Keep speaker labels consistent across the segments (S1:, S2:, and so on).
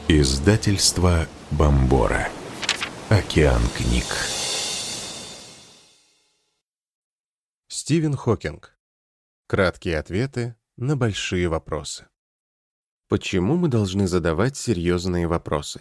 S1: Издательство Бомбора. Океан книг.
S2: Стивен Хокинг. Краткие ответы на большие вопросы. Почему мы должны задавать серьезные вопросы?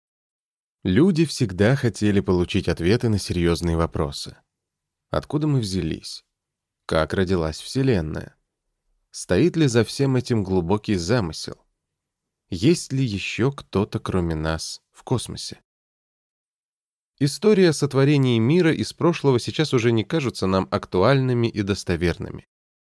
S2: Люди всегда хотели получить ответы на серьезные вопросы. Откуда мы взялись? Как родилась Вселенная? Стоит ли за всем этим глубокий замысел? Есть ли еще кто-то, кроме нас, в космосе? История о сотворении мира из прошлого сейчас уже не кажутся нам актуальными и достоверными.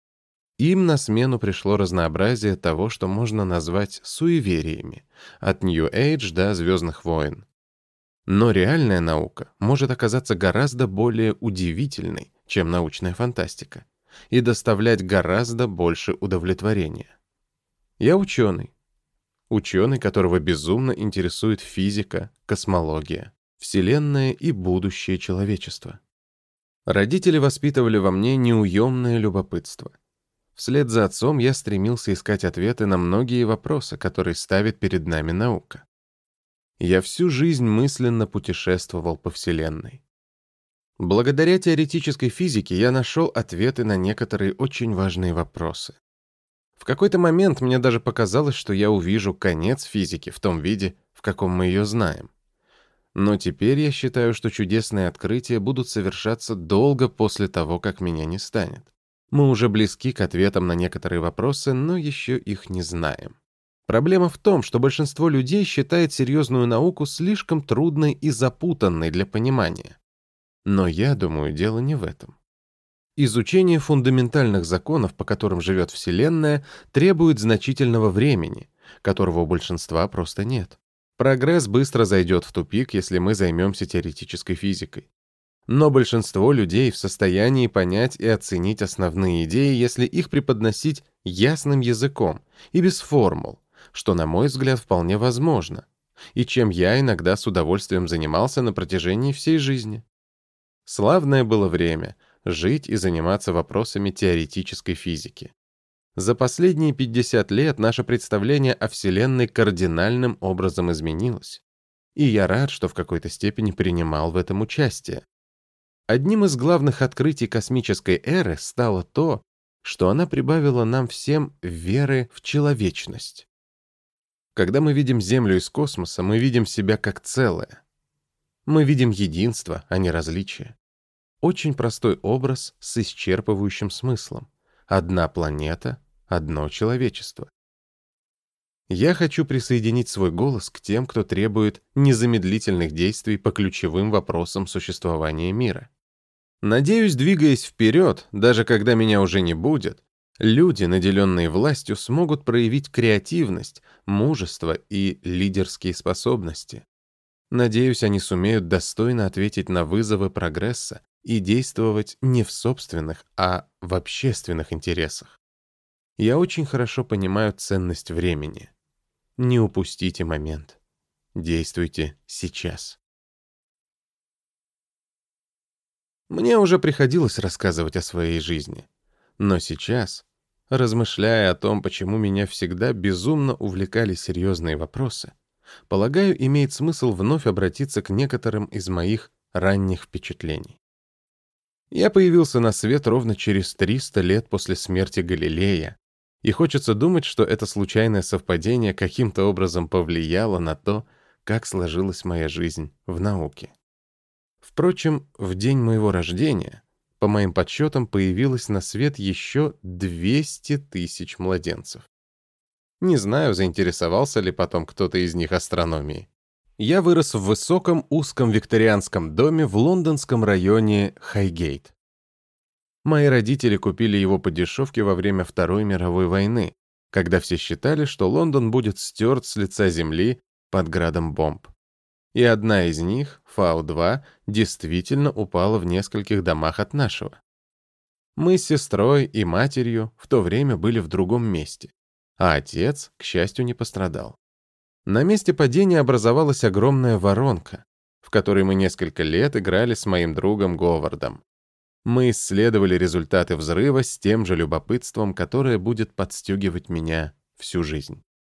S2: Им на смену пришло разнообразие того, что можно назвать суевериями, от New Age до Звездных войн. Но реальная наука может оказаться гораздо более удивительной, чем научная фантастика, и доставлять гораздо больше удовлетворения. Я ученый. Ученый, которого безумно интересует физика, космология, Вселенная и будущее человечества. Родители воспитывали во мне неуемное любопытство. Вслед за отцом я стремился искать ответы на многие вопросы, которые ставит перед нами наука. Я всю жизнь мысленно путешествовал по Вселенной. Благодаря теоретической физике я нашел ответы на некоторые очень важные вопросы. В какой-то момент мне даже показалось, что я увижу конец физики в том виде, в каком мы ее знаем. Но теперь я считаю, что чудесные открытия будут совершаться долго после того, как меня не станет. Мы уже близки к ответам на некоторые вопросы, но еще их не знаем. Проблема в том, что большинство людей считает серьезную науку слишком трудной и запутанной для понимания. Но я думаю, дело не в этом. Изучение фундаментальных законов, по которым живет Вселенная, требует значительного времени, которого у большинства просто нет. Прогресс быстро зайдет в тупик, если мы займемся теоретической физикой. Но большинство людей в состоянии понять и оценить основные идеи, если их преподносить ясным языком и без формул, что, на мой взгляд, вполне возможно, и чем я иногда с удовольствием занимался на протяжении всей жизни. Славное было время жить и заниматься вопросами теоретической физики. За последние 50 лет наше представление о Вселенной кардинальным образом изменилось, и я рад, что в какой-то степени принимал в этом участие. Одним из главных открытий космической эры стало то, что она прибавила нам всем веры в человечность. Когда мы видим Землю из космоса, мы видим себя как целое. Мы видим единство, а не различие. Очень простой образ с исчерпывающим смыслом. Одна планета, одно человечество. Я хочу присоединить свой голос к тем, кто требует незамедлительных действий по ключевым вопросам существования мира. Надеюсь, двигаясь вперед, даже когда меня уже не будет, люди, наделенные властью, смогут проявить креативность, мужество и лидерские способности. Надеюсь, они сумеют достойно ответить на вызовы прогресса и действовать не в собственных, а в общественных интересах. Я очень хорошо понимаю ценность времени. Не упустите момент. Действуйте сейчас. Мне уже приходилось рассказывать о своей жизни. Но сейчас, размышляя о том, почему меня всегда безумно увлекали серьезные вопросы, полагаю, имеет смысл вновь обратиться к некоторым из моих ранних впечатлений. Я появился на свет ровно через 300 лет после смерти Галилея, и хочется думать, что это случайное совпадение каким-то образом повлияло на то, как сложилась моя жизнь в науке. Впрочем, в день моего рождения, по моим подсчетам, появилось на свет еще 200 тысяч младенцев. Не знаю, заинтересовался ли потом кто-то из них астрономией. Я вырос в высоком узком викторианском доме в лондонском районе Хайгейт. Мои родители купили его по дешевке во время Второй мировой войны, когда все считали, что Лондон будет стерт с лица земли под градом бомб. И одна из них, Фау-2, действительно упала в нескольких домах от нашего. Мы с сестрой и матерью в то время были в другом месте, а отец, к счастью, не пострадал. На месте падения образовалась огромная воронка, в которой мы несколько лет играли с моим другом Говардом. Мы исследовали результаты взрыва с тем же любопытством, которое будет подстегивать меня всю жизнь.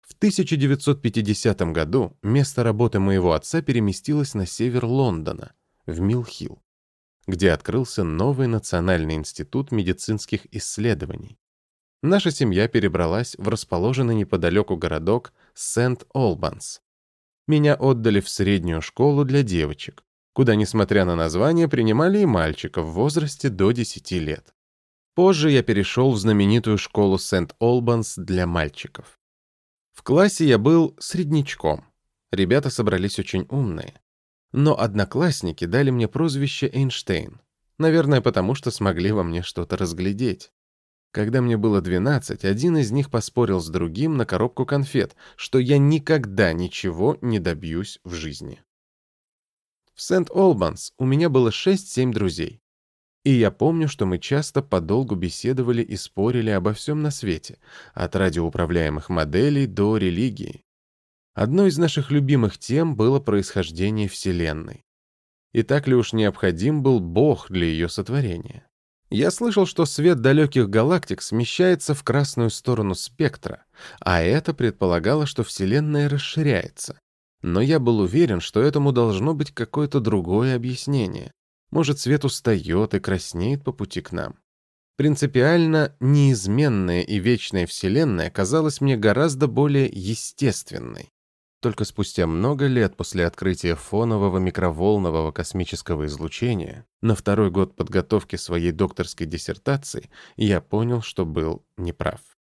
S2: В 1950 году место работы моего отца переместилось на север Лондона, в Милл-Хилл, где открылся новый Национальный институт медицинских исследований. Наша семья перебралась в расположенный неподалеку городок Сент-Олбанс. Меня отдали в среднюю школу для девочек, куда, несмотря на название, принимали и мальчиков в возрасте до 10 лет. Позже я перешел в знаменитую школу Сент-Олбанс для мальчиков. В классе я был среднячком. Ребята собрались очень умные. Но одноклассники дали мне прозвище Эйнштейн. Наверное, потому что смогли во мне что-то разглядеть. Когда мне было 12, один из них поспорил с другим на коробку конфет, что я никогда ничего не добьюсь в жизни. В Сент-Олбанс у меня было 6-7 друзей. И я помню, что мы часто подолгу беседовали и спорили обо всем на свете, от радиоуправляемых моделей до религии. Одной из наших любимых тем было происхождение Вселенной. И так ли уж необходим был Бог для ее сотворения? Я слышал, что свет далеких галактик смещается в красную сторону спектра, а это предполагало, что Вселенная расширяется. Но я был уверен, что этому должно быть какое-то другое объяснение. Может, свет устает и краснеет по пути к нам. Принципиально неизменная и вечная Вселенная казалась мне гораздо более естественной. Только спустя много лет после открытия фонового микроволнового космического излучения, на второй год подготовки своей докторской диссертации, я понял, что был неправ.